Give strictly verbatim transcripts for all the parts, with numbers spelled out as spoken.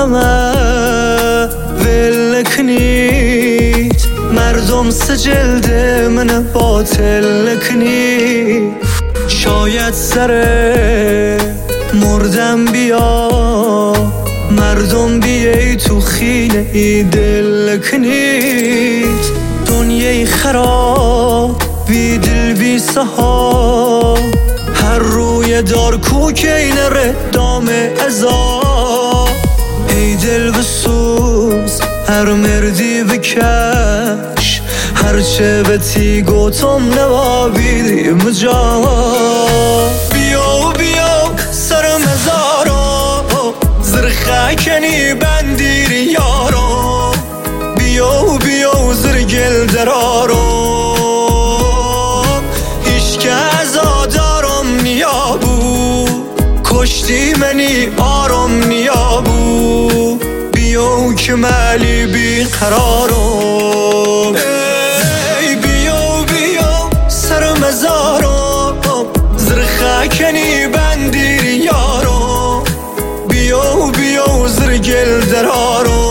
همه ولکنید مردم سجلد من باطل لکنید شاید سر مردم بیا مردم بیایی تو خینه ای دل لکنید دنیای خراب بی دل بی سها هر روی دار کوکین ردام ازا ای دل بسوز هر مردی بکش هرچه بتی گوتم نوابیدی مجا بیو بیو سر مزارو زرخکنی بندیر یارو بیو بیو زرگل درارو هیچ از آدارم نیابو کشتی منی آرام نیابو بیو که مالی بی قرارم ای بیو بیو سر مزارم زرخکنی بندیر یارو بیو بیو زرگل درارو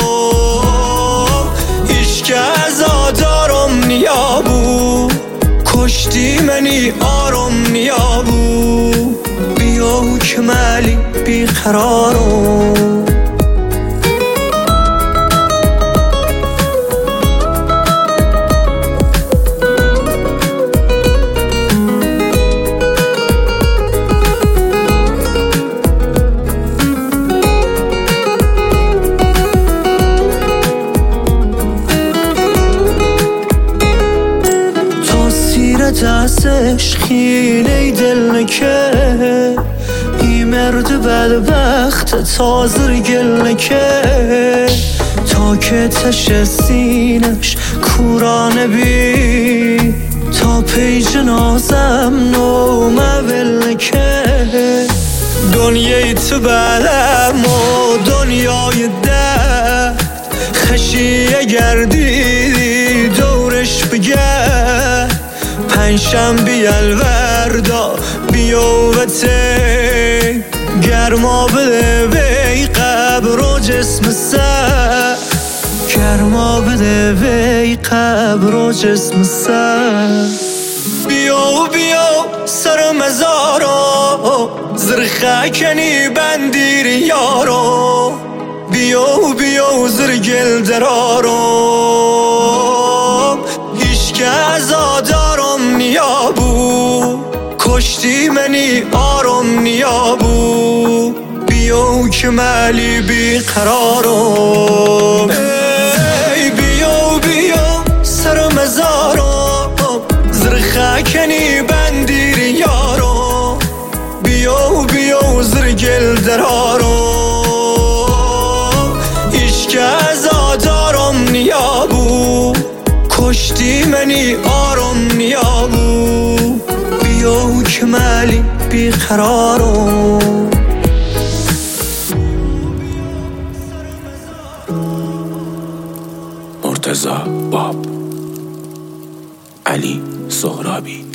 هیچ از آدارم نیابو کشتی منی آرام نیابو بیو که مالی بی قرارم دستش خینه دل نکه ای مرد بدبخت تازر گل نکه تا که تش سینش کورانه بی تا پی جنازم نو مول نکه دنیای تو بلم و دنیای درد خشیه گردیدی دورش بگرد پنجشنبه الوردا بیوته گرما بده وی قبر و جسم سر گرما بده وی قبر و جسم سر بیو بیو سر مزارو زرخکنی بندیر یارو بیو بیو زرگل درارو هیچ که از آدارم نیابو کشتی منی آرام نیابو بیو که مالی بی قرارم ای بیو بیو سر مزارم زرخکنی بندیر یارو بیو بیو زرگل درارو هیچ که از آدارم نیابو کشتی منی آرام نیابو بیو که مالی بی قرارم مرتضی باب علی سهرابی